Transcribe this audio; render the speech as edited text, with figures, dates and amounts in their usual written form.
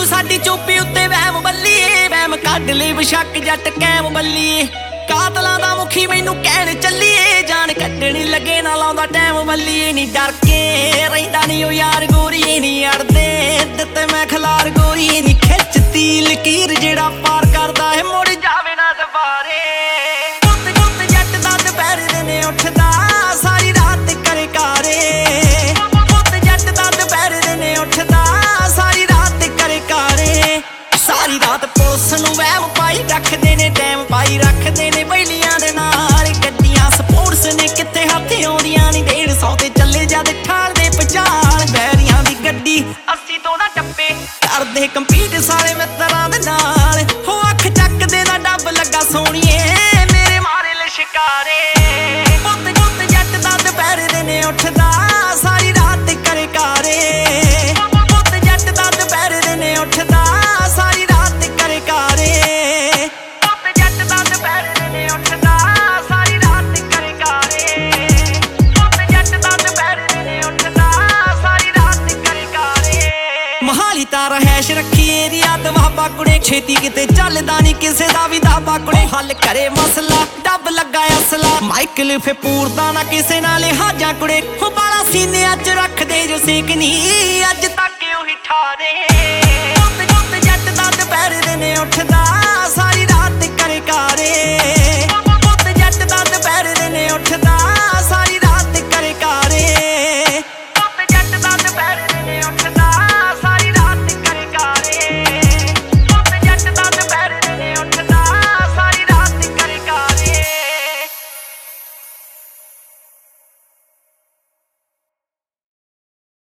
ਤੂੰ ਸਾਡੀ ਚੁੱਪੀ ਉੱਤੇ ਵਹਿਮ ਬੱਲੀਏ, ਵਹਿਮ ਕੱਢ ਲਈ ਬਸ਼ੱਕ ਜੱਟ ਕੈਮ ਬੱਲੀਏ। ਕਾਤਲਾਂ ਦਾ ਮੁਖੀ ਮੈਨੂੰ ਕਹਿਣ ਚੱਲੀਏ, ਜਾਨ ਕੱਢਣੀ ਲੱਗੇ ਨਾ ਲਾਉਂਦਾ ਟਾਈਮ ਬੱਲੀਏ। ਨੀ ਡਰ ਕੇ ਰਹਿੰਦਾ ਨੀ ਉਹ ਯਾਰ ਗੋਰੀਏ, ਨੀ ਅੜਦੇ ਦਿੱਤੇ ਮੈਂ ਖਲਾਰ ਗੋਰੀਏ। ਨੀ ਖਿੱਚਦੀ ਲਕੀਰ ਜਿਹੜਾ ਪਾਰ ਕਰਦਾ ਹੈ ਮੁੜ ਜਾਵੇ ਨਾ ਦੁਬਾਰੇ। ਗੁੱਤ ਗੁੱਤ ਜੱਟ ਦਾ ਦੁਪਹਿਰ ਦੇ ਨੇ ਉੱਠਦਾ ਸਾਰੀ ਰਾਤ ਕਰੇ ਕਾਰੇ। ਗੁੱਤ ਜੱਟ ਦਾ ਦੁਪਹਿਰ ਦੇ ਨੇ ਉੱਠਦਾ ਸਾਰੀ ਰਾਤ ਕਰੇ ਕਾਰੇ। ਸਾਰੀ ਰਾਤ ਪੁਲਿਸ ਨੂੰ ਵਹਿਮ ਪਾਈ ਰੱਖਦੇ ਨੇ, ਟਾਈਮ ਪਾਈ ਰੱਖਦੇ ਨੇ ਬੈਲੀਆਂ ਦੇ ਨਾਲ। ਗੱਡੀਆਂ ਸਪੋਰਟਸ ਨੇ ਕਿੱਥੇ ਹੱਥ ਆਉਂਦੀਆਂ ਨੀ, 150 ਤੇ ਚੱਲੇ ਜਦ ਠਾਲਦੇ ਪਛਾਣ। ਬੈਰੀਆਂ ਦੀ ਗੱਡੀ 80 ਤੋਂ ਨਾ ਟੱਪੇ ਕਰਦੇ ਕੰਪੀਟ ਸਾਰੇ ਮਿੱਤਰਾਂ ਦੇ ਨਾਲ। ਹੋ ਅੱਖ ਚੱਕਦੇ ਦਾ ਡੱਬ ਲੱਗਾ ਸੋਹਣੀਏ ਮੇਰੇ ਮਾਰੇ ਲਿਸ਼ਕਾਰੇ। ਗੁੱਤ ਗੁੱਤ ਜੱਟ ਦਾ ਦੁਪਹਿਰ ਦੇ ਨੇ ਉੱਠਦਾ ਸਾਰੀ ਰਾਤ ਕਰੇ ਕਾਰੇ। ਗੁੱਤ ਜੱਟ ਦਾ ਦੁਪਹਿਰ ਦੇ ਨੇ ਉੱਠਦਾ ਸਾਰੀ ਰਾਤ ਕਰੇ ਕਾਰੇ। ਗੁੱਤ ਜੱਟ ਦਾ ਦੁਪਹਿਰ ਦੇ ਨੇ ਉੱਠਦਾ ਸਾਰੀ ਰਾਤ ਕਰੇ ਕਾਰੇ। ਗੁੱਤ ਜੱਟ ਦਾ ਦੁਪਹਿਰ ਦੇ ਨੇ ਉੱਠਦਾ ਸਾਰੀ ਰਾਤ ਕਰੇ ਕਾਰੇ। ਮਹਾਲੀ ਤਾਂ ਰਹਿਸ਼ ਰੱਖੀ ਏਰੀਆ ਦਵਾਬਾ ਕੁੜੇ, ਛੇਤੀ ਕਿਤੇ ਚੱਲਦਾ ਨੀ ਕਿਸੇ ਦਾ ਵੀ ਦਾਬਾ ਕੁੜੇ। ਹੱਲ ਕਰੇ ਮਸਲਾ ਡੱਬ ਲੱਗਾ ਅਸਲਾ, ਮਾਈਕਲ ਫੇ ਪੂਰਦਾ ਨਾ ਕਿਸੇ ਨਾਲ ਲਿਹਾਜ਼ਾ ਕੁੜੇ। ਹੋ ਬਾਲਾ ਸੀਨਿਆਂ 'ਚ ਰੱਖਦੇ ਜੋ ਸੇਕ ਨੀ ਅੱਜ ਤੱਕ ਉਹੀ ਠਾਰੇ।